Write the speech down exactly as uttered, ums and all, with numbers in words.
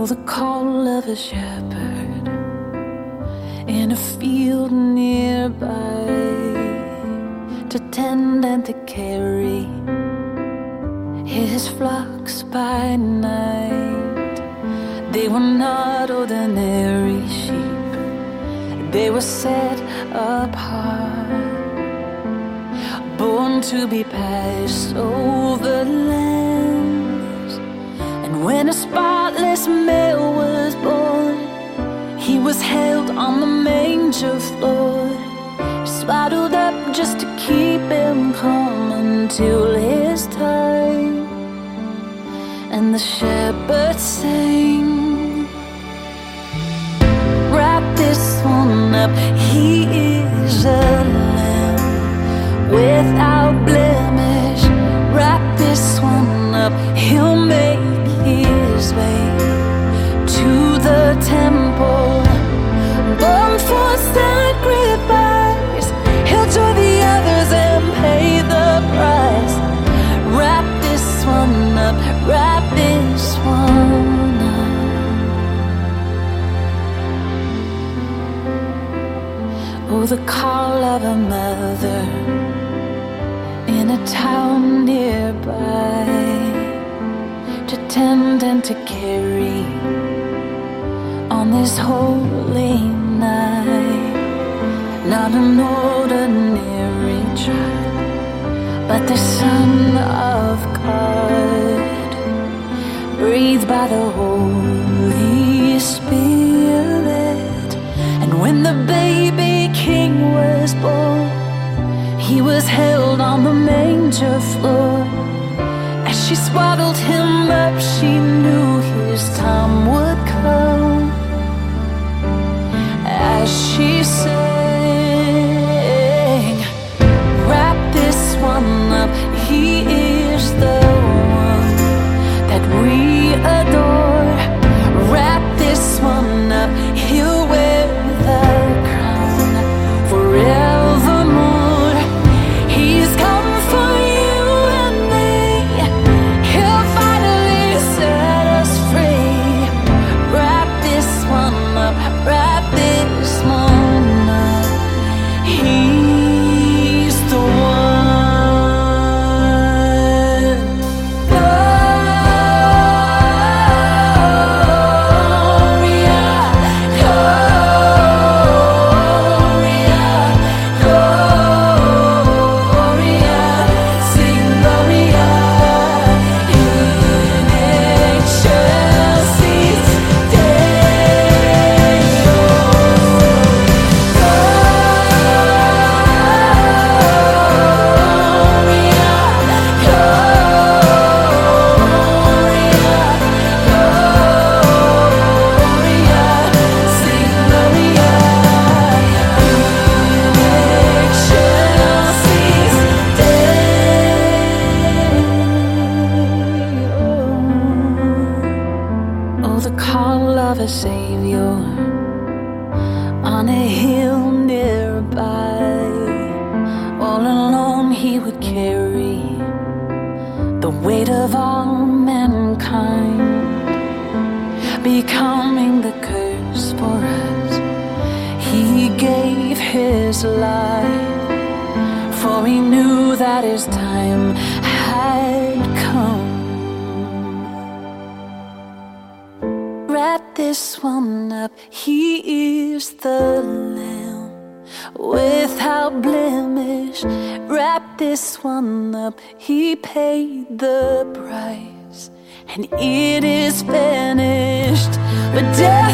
the call of a shepherd in a field nearby, to tend and to carry his flocks by night. They were not ordinary sheep, they were set apart, born to be passed over lambs. And when a spotless male was born, he was held on the manger floor, swaddled up just to keep him calm until his time. And the shepherds sang, wrap this one up, he is a lamb without blemish. Wrap this one up, he'll make his way to the temple, born for sacrifice. He'll join the others and pay the price. Wrap this one up, wrap this one up. Oh, the call of a mother in a town nearby, to tend and to carry on this holy night. Not an ordinary child, but the Son of God, breathed by the Holy Spirit. And when the baby king was born, he was held on the manger floor. As she swaddled him up, she knew his time would come. As she sang, wrap this one up, he is the one that we adore. Wrap this one up, he'll wear the crown forevermore. He's come for you and me, he'll finally set us free. Wrap this one up, wrap this one up, he's the one. Of a Savior on a hill nearby, all alone he would carry the weight of all mankind, becoming the curse for us. He gave his life, for he knew that his time had come. Wrap this one up, he is the Lamb without blemish. Wrap this one up, he paid the price, and it is finished. But death